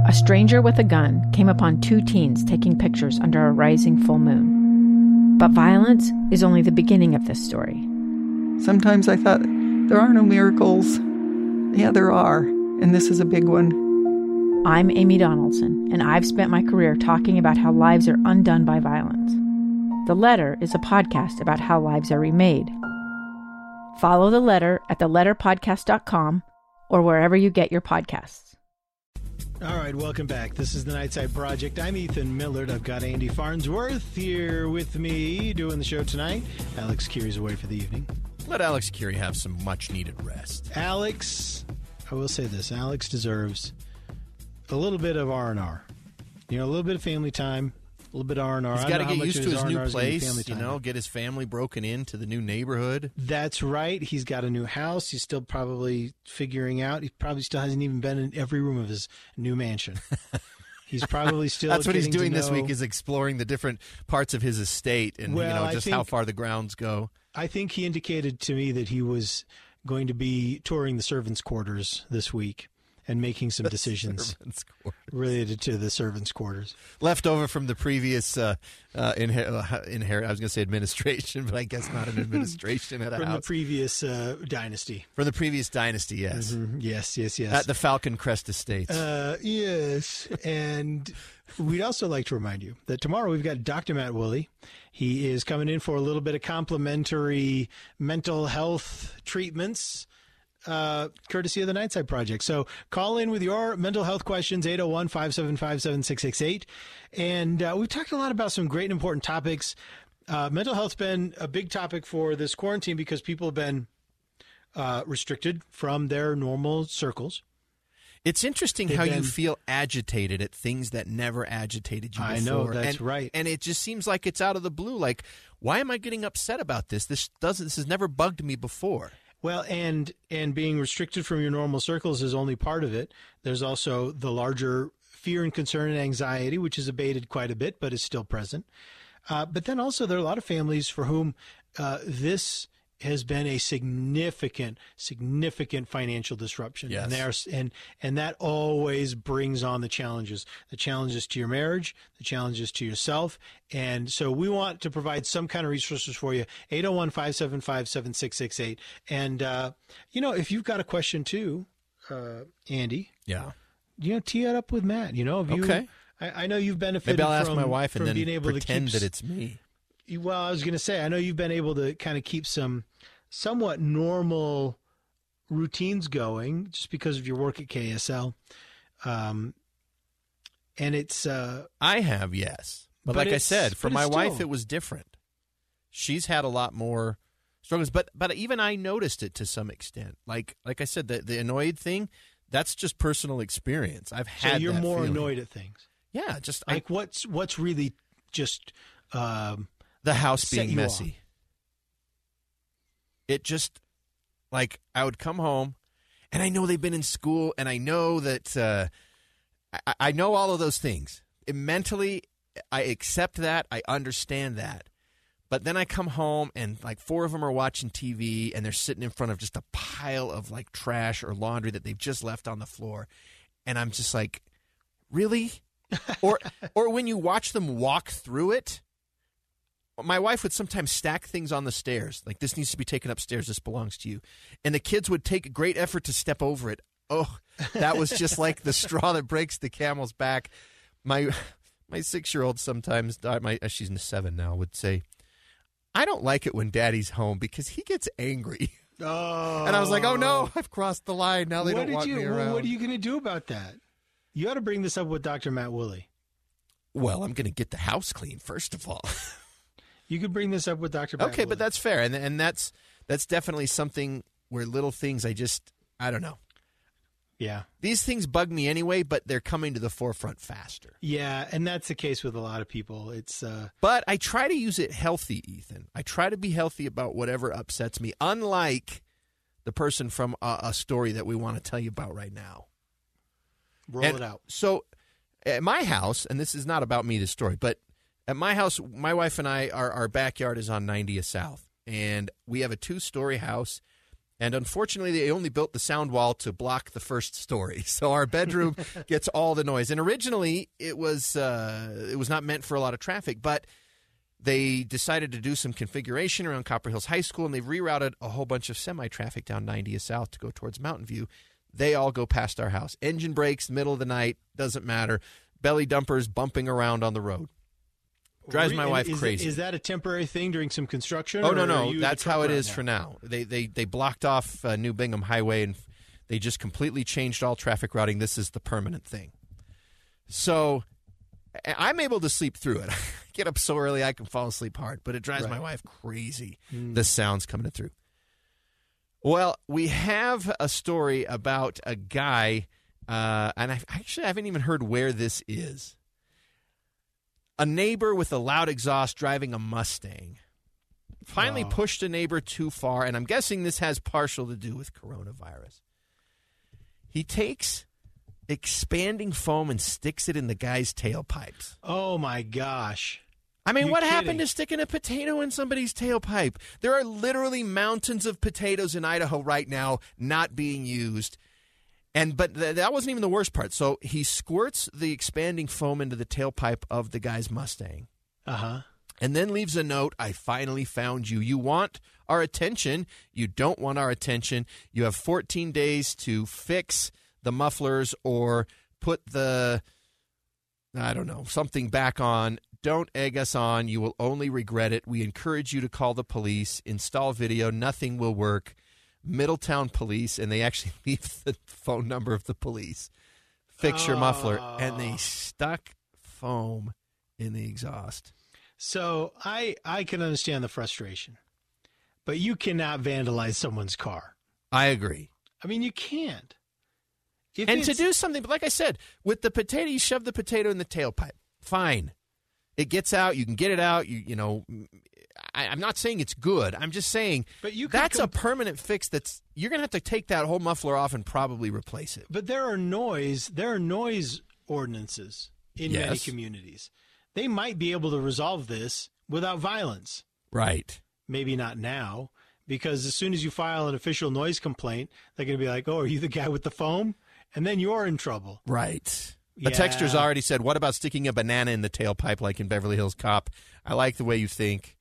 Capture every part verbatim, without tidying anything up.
a stranger with a gun came upon two teens taking pictures under a rising full moon. But violence is only the beginning of this story. Sometimes I thought, there are no miracles. Yeah, there are, and this is a big one. I'm Amy Donaldson, and I've spent my career talking about how lives are undone by violence. The Letter is a podcast about how lives are remade. Follow The Letter at the letter podcast dot com or wherever you get your podcasts. All right, welcome back. This is the Nightside Project. I'm Ethan Millard. I've got Andy Farnsworth here with me doing the show tonight. Alex Keary's away for the evening. Let Alex Keary have some much-needed rest. Alex, I will say this. Alex deserves a little bit of R and R. You know, a little bit of family time, a little bit of R and R. He's got to get used to his new place, you know, get his family broken into the new neighborhood. That's right. He's got a new house. He's still probably figuring out. He probably still hasn't even been in every room of his new mansion. He's probably still That's what he's doing know, this week, is exploring the different parts of his estate and, well, you know, just think, how far the grounds go. I think he indicated to me that he was going to be touring the servants' quarters this week and making some decisions related to the servants' quarters. Left over from the previous uh, uh, inher- uh, inher- I was going to say administration, but I guess not an administration at a from house. From the previous uh, dynasty. From the previous dynasty, yes. Mm-hmm. Yes, yes, yes. At the Falcon Crest Estates. Uh, yes, and we'd also like to remind you that tomorrow we've got Doctor Matt Woolley. He is coming in for a little bit of complimentary mental health treatments, Uh, courtesy of the Nightside Project. So call in with your mental health questions, eight oh one, five seven five, seven six six eight. And uh, we've talked a lot about some great and important topics. Uh, mental health's been a big topic for this quarantine because people have been uh, restricted from their normal circles. It's interesting They've how been, you feel agitated at things that never agitated you before. I know, that's and, right. And it just seems like it's out of the blue. Like, why am I getting upset about this? This doesn't. This has never bugged me before. Well, and and being restricted from your normal circles is only part of it. There's also the larger fear and concern and anxiety, which is abated quite a bit, but is still present. Uh, but then also there are a lot of families for whom uh, this has been a significant, significant financial disruption. Yes. And, they are, and, and that always brings on the challenges, the challenges to your marriage, the challenges to yourself. And so we want to provide some kind of resources for you, eight oh one, five seven five, seven six six eight. And, uh, you know, if you've got a question too, uh, Andy. Yeah. You know, tee it up with Matt. You know, if you, okay. I, I know you've benefited Maybe I'll from, ask my wife from and then being able pretend to keep, that it's me. Well, I was going to say, I know you've been able to kind of keep some somewhat normal routines going just because of your work at K S L. Um, and it's... Uh, I have, yes. But, but like I said, for my still, wife, it was different. She's had a lot more struggles. But but even I noticed it to some extent. Like like I said, the, the annoyed thing, that's just personal experience. I've had So you're that more feeling. annoyed at things. Yeah, just... Like I, what's what's really just... Um, the house set being you messy. off. It just, like, I would come home, and I know they've been in school, and I know that, uh, I, I know all of those things. It, mentally, I accept that. I understand that. But then I come home, and, like, four of them are watching T V, and they're sitting in front of just a pile of, like, trash or laundry that they've just left on the floor. And I'm just like, really? or Or when you watch them walk through it, my wife would sometimes stack things on the stairs. Like, this needs to be taken upstairs. This belongs to you. And the kids would take great effort to step over it. Oh, that was just like the straw that breaks the camel's back. My my six-year-old sometimes, my she's seven now, would say, I don't like it when Daddy's home because he gets angry. Oh. And I was like, oh, no, I've crossed the line. Now they what don't did want you, me around. What are you going to do about that? You ought to bring this up with Doctor Matt Woolley. Well, I'm going to get the house clean, first of all. You could bring this up with Doctor Matt Okay, Woolley. but that's fair. And and that's that's definitely something where little things I just, I don't know. Yeah. These things bug me anyway, but they're coming to the forefront faster. Yeah, and that's the case with a lot of people. It's uh But I try to use it healthy, Ethan. I try to be healthy about whatever upsets me, unlike the person from a, a story that we want to tell you about right now. Roll and it out. So at my house, and this is not about me, this story, but at my house, my wife and I, our, our backyard is on ninetieth South, and we have a two-story house, And unfortunately, they only built the sound wall to block the first story. So our bedroom gets all the noise. And originally, it was uh, it was not meant for a lot of traffic, but they decided to do some configuration around Copper Hills High School, and they've rerouted a whole bunch of semi-traffic down ninetieth South to go towards Mountain View. They all go past our house. Engine brakes, middle of the night, doesn't matter. Belly dumpers bumping around on the road. Drives my wife is, crazy. Is that a temporary thing during some construction? Oh, no, or no. are you That's the how it truck is right for now. They, they, they blocked off uh, New Bingham Highway, and they just completely changed all traffic routing. This is the permanent thing. So I'm able to sleep through it. I get up so early I can fall asleep hard, but it drives Right. my wife crazy, Mm. the sounds coming through. Well, we have a story about a guy, uh, and I actually haven't even heard where this is. A neighbor with a loud exhaust driving a Mustang finally Oh. pushed a neighbor too far, and I'm guessing this has partial to do with coronavirus. He takes expanding foam and sticks it in the guy's tailpipes. Oh, my gosh. I mean, You're what kidding. happened to sticking a potato in somebody's tailpipe? There are literally mountains of potatoes in Idaho right now not being used. And but th- that wasn't even the worst part. So he squirts the expanding foam into the tailpipe of the guy's Mustang Uh-huh. and then leaves a note, "I finally found you. You want our attention. You don't want our attention. You have fourteen days to fix the mufflers or put the, I don't know, something back on. Don't egg us on. You will only regret it. We encourage you to call the police. Install video. Nothing will work. Middletown Police," and they actually leave the phone number of the police. "Fix your muffler." And they stuck foam in the exhaust. So I, I can understand the frustration, but you cannot vandalize someone's car. I agree. I mean, you can't. If And to it's- do something, but like I said, with the potato, you shove the potato in the tailpipe. Fine. It gets out. You can get it out. You you know, I, I'm not saying it's good. I'm just saying But you could that's a comp- permanent fix. That's you're going to have to take that whole muffler off and probably replace it. But there are noise. There are noise ordinances in many Yes. communities. They might be able to resolve this without violence. Right. Maybe not now, because as soon as you file an official noise complaint, they're going to be like, "Oh, are you the guy with the foam?" And then you're in trouble. Right. A Yeah. texter's already said, "What about sticking a banana in the tailpipe like in Beverly Hills Cop?" I like the way you think.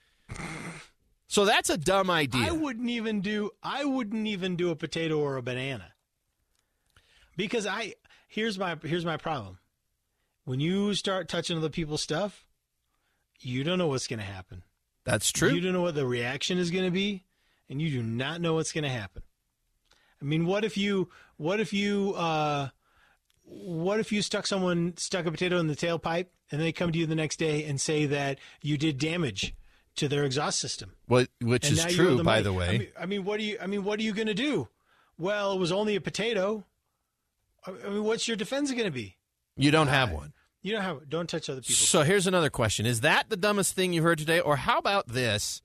So that's a dumb idea. I wouldn't even do. I wouldn't even do a potato or a banana. Because I here's my here's my problem. When you start touching other people's stuff, you don't know what's going to happen. That's true. You don't know what the reaction is going to be, and you do not know what's going to happen. I mean, what if you what if you uh, what if you stuck someone stuck a potato in the tailpipe, and they come to you the next day and say that you did damage to their exhaust system? Well, which And is now you owe true, them by money. the way. I mean, I mean, what do you? I mean, what are you going to do? Well, it was only a potato. I I mean, what's your defense going to be? You don't have one. You don't have. Don't touch other people. So here's another question. Is that the dumbest thing you heard today? Or how about this?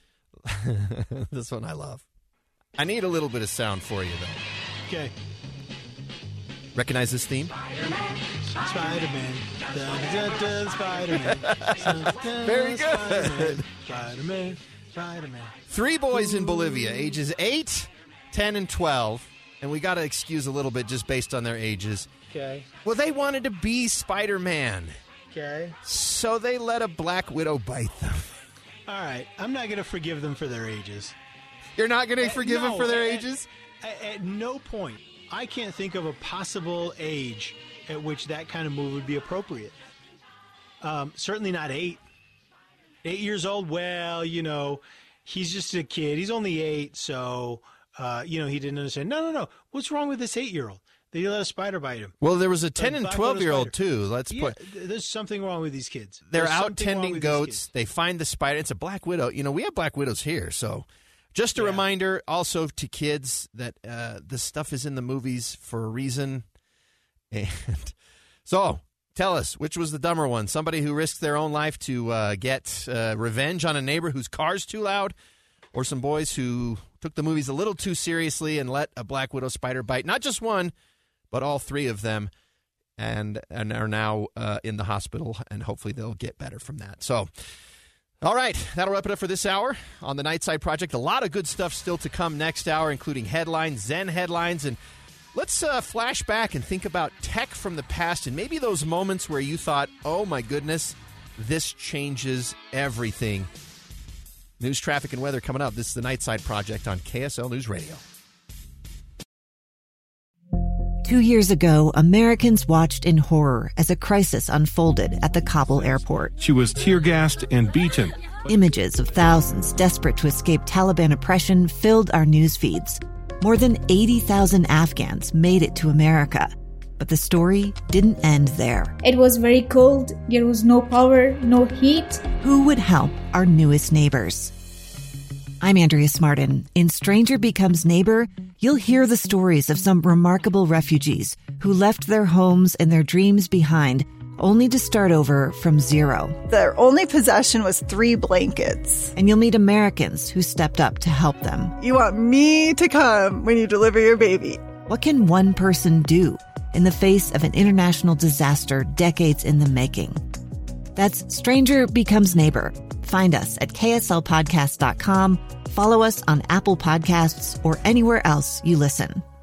This one I love. I need a little bit of sound for you, though. Okay. Recognize this theme? Spider-Man. Dun, dun, dun, Spider-Man. Dun, dun, Very good. Spider-Man. Spider-Man. Spider-Man. Three boys in Bolivia, ages eight, ten, and twelve. And we got to excuse a little bit just based on their ages. Okay. Well, they wanted to be Spider-Man. Okay. So they let a Black Widow bite them. All right. I'm not going to forgive them for their ages. You're not going to forgive no, them for their at- ages? At, at no point, I can't think of a possible age at which that kind of move would be appropriate. Um, certainly not eight. Eight years old, well, you know, he's just a kid. He's only eight, so, uh, you know, he didn't understand. No, no, no. What's wrong with this eight-year-old? That he let a spider bite him? Well, there was a ten and Black Widow twelve-year-old, spider. too. Let's Yeah, put... th- there's something wrong with these kids. They're There's out something wrong tending with these goats. kids. They find the spider. It's a Black Widow. You know, we have Black Widows here. So just a Yeah. reminder also to kids that uh, this stuff is in the movies for a reason. And so tell us, which was the dumber one? Somebody who risked their own life to uh, get uh, revenge on a neighbor whose car's too loud, or some boys who took the movies a little too seriously and let a Black Widow spider bite not just one, but all three of them, and and are now uh, in the hospital, and hopefully they'll get better from that. So All right, that'll wrap it up for this hour on the Nightside Project. A lot of good stuff still to come next hour, including headlines, Zen headlines, and let's uh, flash back and think about tech from the past and maybe those moments where you thought, oh my goodness, this changes everything. News, traffic, and weather coming up. This is the Nightside Project on K S L News Radio. Two years ago, Americans watched in horror as a crisis unfolded at the Kabul airport. She was tear-gassed and beaten. Images of thousands desperate to escape Taliban oppression filled our news feeds. More than eighty thousand Afghans made it to America. But the story didn't end there. It was very cold. There was no power, no heat. Who would help our newest neighbors? I'm Andrea Smartin. In Stranger Becomes Neighbor, you'll hear the stories of some remarkable refugees who left their homes and their dreams behind, only to start over from zero. Their only possession was three blankets. And you'll meet Americans who stepped up to help them. You want me to come when you deliver your baby. What can one person do in the face of an international disaster decades in the making? That's Stranger Becomes Neighbor. Find us at K S L podcast dot com. Follow us on Apple Podcasts or anywhere else you listen.